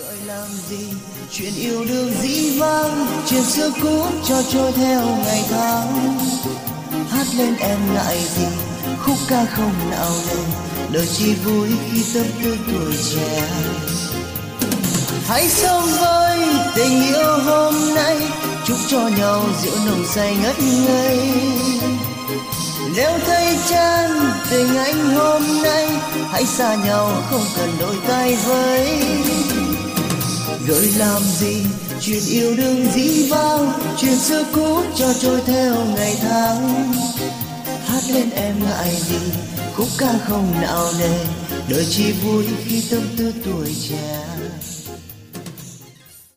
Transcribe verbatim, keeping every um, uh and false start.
Gọi làm gì chuyện yêu đương dĩ vãng, chuyện xưa cũ cho trôi theo ngày tháng. Hát lên em ngại gì khúc ca không nào nề, đời chỉ vui khi tâm tư tuổi trẻ. Hãy sống với tình yêu hôm nay, chúc cho nhau rượu nồng say ngất ngây. Nếu thấy chán tình anh hôm nay, hãy xa nhau không cần đôi tay với. Gợi làm gì chuyện yêu đương dĩ vãng, chuyện xưa cũ cho trôi theo ngày tháng. Hát lên em ngại gì khúc ca không nạo nề, đời chỉ vui khi tâm tư tuổi trẻ.